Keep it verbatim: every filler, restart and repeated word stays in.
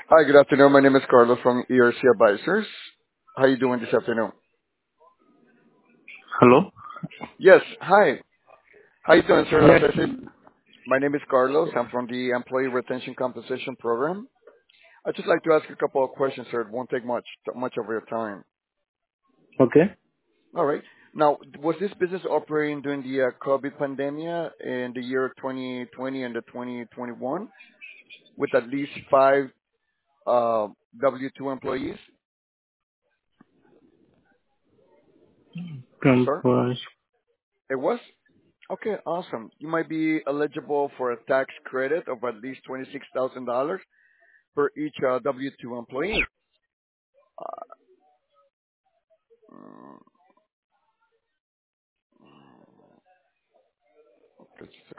Hi, good afternoon. My name is Carlos from E R C Advisors. How you doing this afternoon? Hello? Yes, hi. How you doing, sir? As Yes. I said, my name is Carlos. I'm from the Employee Retention Compensation Program. I'd just like to ask a couple of questions, sir. It won't take much much of your time. Okay. All right. Now, was this business operating during the uh, COVID pandemic in the year twenty twenty and the twenty twenty-one with at least five uh, W two employees, sir? Campus. It was? Okay, awesome. You might be eligible for a tax credit of at least twenty-six thousand dollars per each uh, W two employee. Uh, mm,